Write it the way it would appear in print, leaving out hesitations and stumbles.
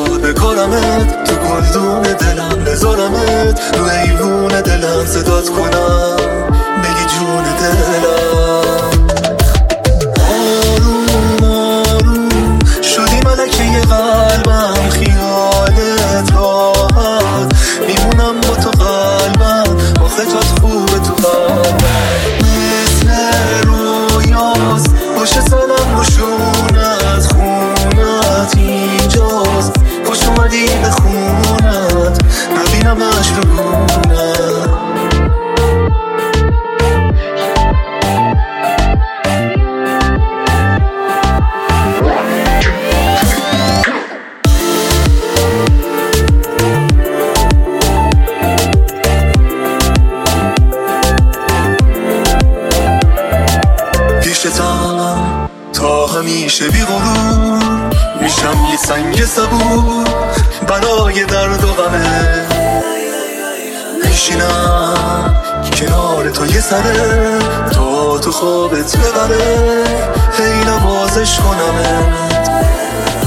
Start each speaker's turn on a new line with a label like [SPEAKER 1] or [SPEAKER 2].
[SPEAKER 1] زود بکارمت، تو گلدون دلم بذارمت، رو ایوون دلم صدات کنم بگی جون دلم. آروم آروم شدی ملکه قلبم، خیالت راحت میمونم با تو قلبم، با خطات خوبه تو قلبم، مثل رویاست باشه سالم روشونت، خونت اینجاست خوش اومدی به خونت، نبینمش بگونت. پیشتم تا همیشه بی غرور، میشم یه سنگ صبور برای درد و غمه، میشینم کنار تو یه سره تا تو خوابت ببره، هی نوازش کنمت.